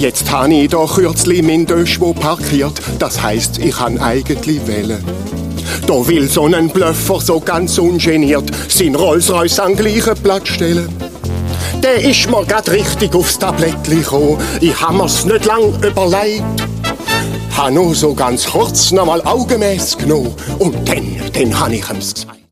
Jetzt habe ich da kürzlich mein Döschwo parkiert, das heisst, ich han eigentlich wählen. Da will so ein Blöffer so ganz ungeniert sein Rolls-Royce an gleichen Platz stellen. Der ist mir grad richtig aufs Tablettli gekommen, ich ha mir's nicht lang überlegt. Ha nur so ganz kurz noch mal Augenmäß genommen und dann han ich ihm's gesagt.